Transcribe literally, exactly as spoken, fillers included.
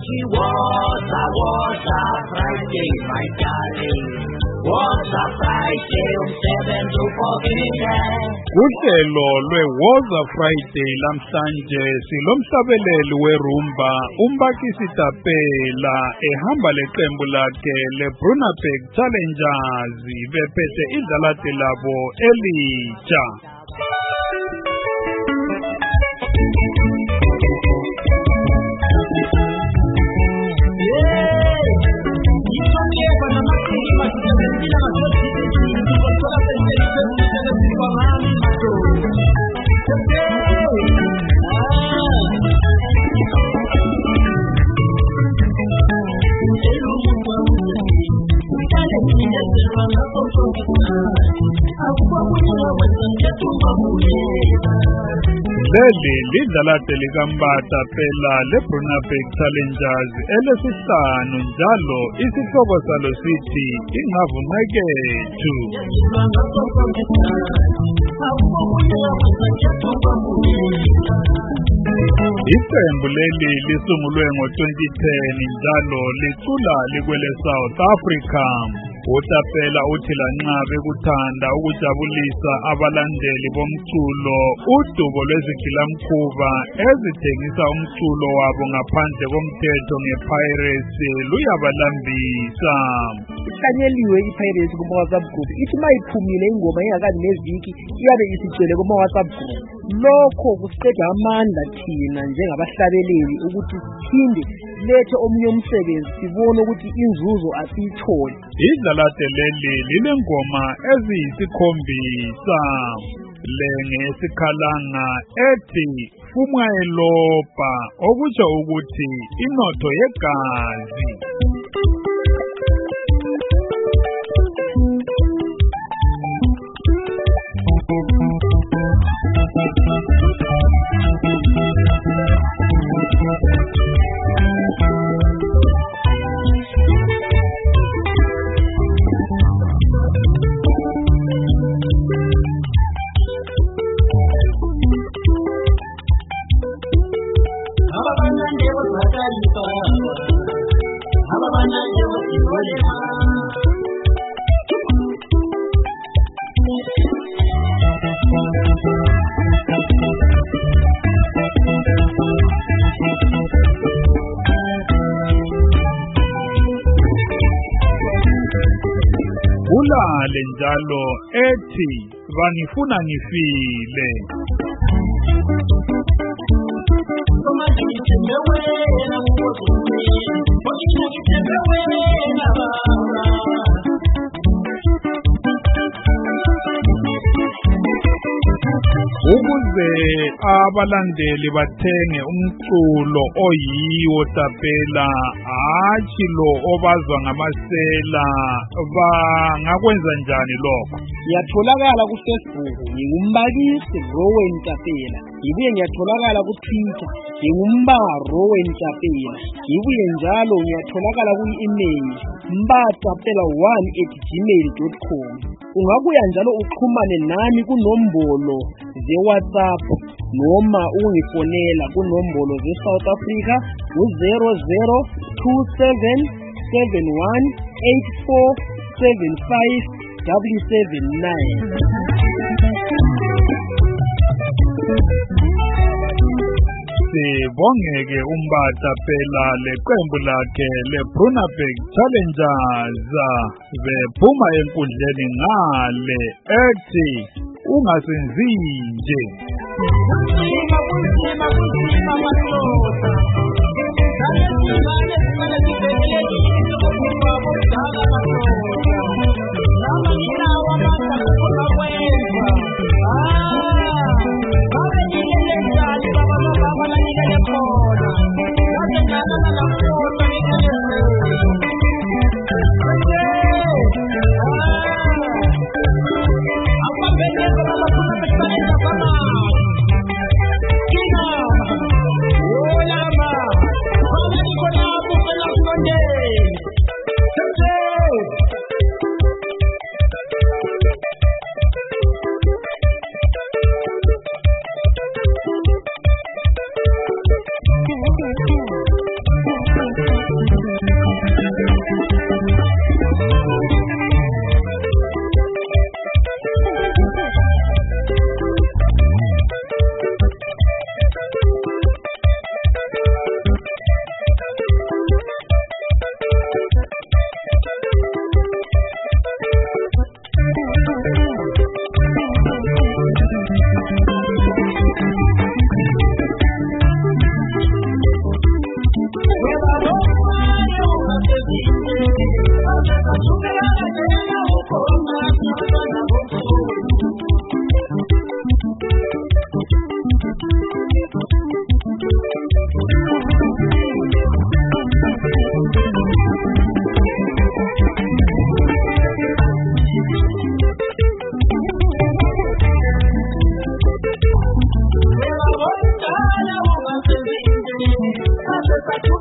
She was a was a Friday, my darling. Was a Friday, um seven to fourteen. Uhlelo lwe-Woza Friday lamhlanje silomhlabeleli werumba uMbakisi Tapela ehamba leqembu lakhe leBrunaberg Challengers bephethe idlalate labo elitsha. Leli lidlalate likaMbatha phela leBrunaberg Challengers elesihlanu njalo isihloko salo sithi ingavumekethu. Iqembu leli lisungulwe ngo twenty ten njalo licula likwele South Africa. uTapela uthi lanxa bekuthanda ukujabulisa abalandeli bomculo udubo lwezigilamkhuba ezithengisa umculo wabo ngaphandle komthetho ngePirates luyabalambisa. Ihlanyeliwe iPirates kuma WhatsApp group ithi mayiphumile ingoma engakazi neviki iyabe isicele kuma WhatsApp group. Lokho kusiqeda amandla thina njengabahlabeleli ukuthi phinde lethe omunye umsebenzi sibone ukuthi inzuzo asiyitholi. Idlalate leli lilengoma eziyisikhombisa lenge esikhalanga ethi fumwa elopa okutsho ukuthi inotho yegazi. Ulale njalo ethi banifuna ngifile. Ukuze abalandeli bathenge umculo oyiwo Tapela hatshi lo obazwa ngamasela bangakwenza njani lokho? Ngiyatholakala ku Facebook ngingumbakisi Rowan Tapela, ngibuye ngiyatholakala ku Twitter ngingumba Rowan Tapela, ngibuye njalo ngiyatholakala ku email mbatapela one at gmail dot com. Ungabuya njalo uxhumane nami kunombolo ze WhatsApp noma ungifonela kunombolo ze South Africa u zero zero two seven seven one eight four seven five seven seven nine. Sibongeke uMbatha phela leqembu lakhe leBrunaberg Challengers bephuma enkundleni ngale ethi ungasenzi nje. Oh, Let's